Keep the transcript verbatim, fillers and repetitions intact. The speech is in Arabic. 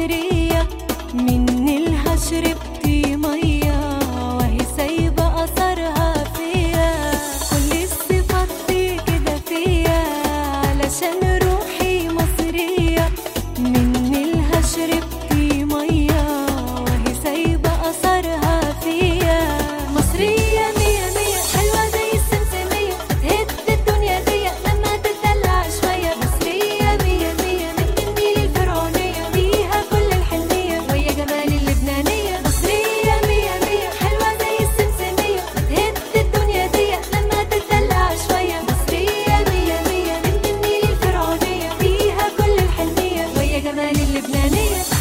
مصرية، من نيلها شربتي مية وهي سايبة أثرها فيا. كل الصفات دي كده فيا علشان روحي مصرية، من نيلها شربتي مية وهي سايبة أثرها فيا. مصرية مية مية حلوة زي السمسمية، هتهد الدنيا دي لما تدلع شوية. مصرية مية مية من النيل الفرعونية، فيها كل الحنية ويا جمال اللبنانية. مصرية مية مية حلوة زي السمسمية، هتهد الدنيا دي لما تدلع شوية. مصرية مية مية من النيل الفرعونية، فيها كل الحنية ويا جمال اللبنانية.